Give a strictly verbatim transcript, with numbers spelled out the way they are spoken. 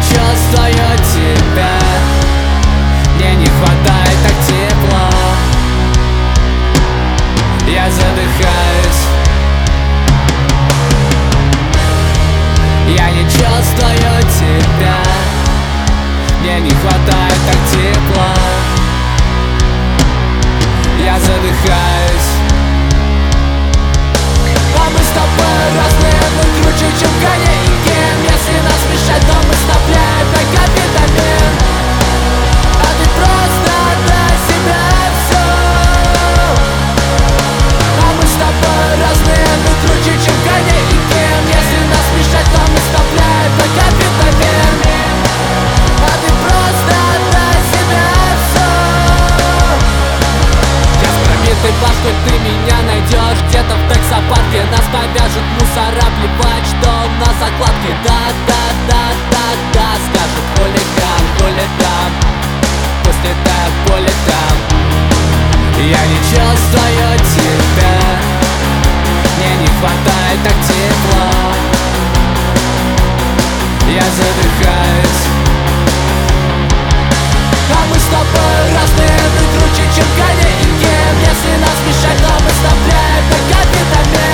чувствую тебя, мне не хватает так тепла. Я задыхаюсь, я не чувствую тебя, мне не хватает так тепла. Я задыхаюсь. А мы с тобой разные, мы круче, чем Канье и Ким. Если нас мешать, то мы снабляем как витамин. А ты просто дай себя все. А мы с тобой разные, мы круче, чем Канье и Ким. Если нас мешать, то мы снабляем как витамин. А ты просто дай себя все. Я с пробитой башкой, ты меня найдешь где-то в таксопарке. Нас повяжут мусора, плевать, что на закладке. Да, да, да, да, да, скажет хулиган, хулиган. Пусть летает по летам. Я не чувствую тебя, мне не хватает так тепла. Я задыхаюсь. А мы с тобой разные, мы круче, чем Канье и Ким. Если нас мешать, то мы снабляем как витамин.